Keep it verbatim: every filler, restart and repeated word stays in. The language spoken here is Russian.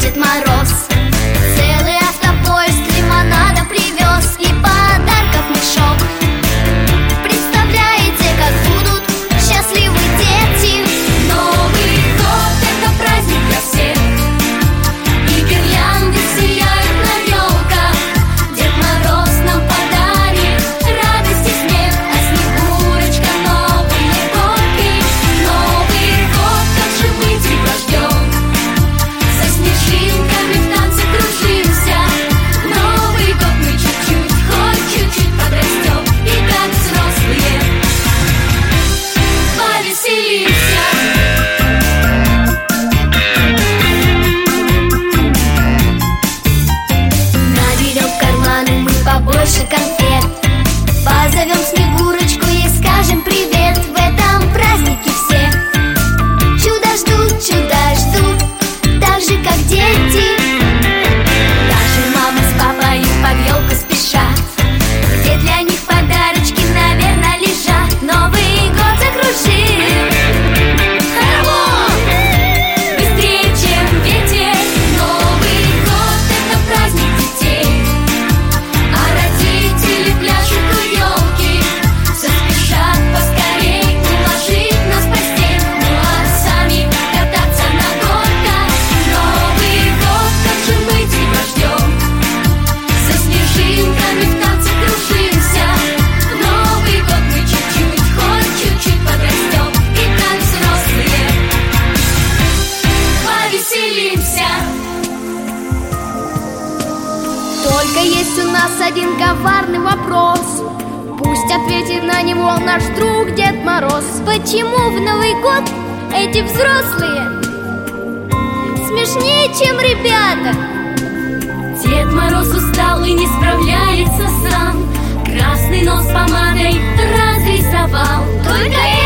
Дед Мороз целый автопоезд лимонада привез и подарков мешок. Представляете, как будут счастливы дети? Новый год — это праздник для всех, и гирлянды сияют на елках. Дед Мороз нам подарит радость и смех, а Снегурочка новые горки. Новый год, как же мы тебя ждем, со снежинками в танце кружимся. Новый год мы чуть-чуть, хоть чуть-чуть подрастем, и как взрослые повеселимся. Наберем в карманы мы побольше конфет, позовем Снегурочку и скажем привет. В этом празднике все чудо ждут, чудо ждут, так же, как дети. Даже мама с папой под елку спешат, где для них подарочки, наверное, лежат. Новый год закружим хоровод быстрее, чем ветер. Новый год — это праздник детей, а родители пляшут у елки, все спешат поскорей уложить нас в постель, ну а сами кататься на горках. Новый год, как же мы тебя ждем, со снежинками в танце кружимся. Новый год мы чуть-чуть, хоть чуть-чуть подрастем, и как взрослые повеселимся. Только есть у нас один коварный вопрос, пусть ответит на него наш друг Дед Мороз. Почему в Новый год эти взрослые смешнее, чем ребята? Дед Мороз устал и не справляется сам, красный нос помадой разрисовал. Только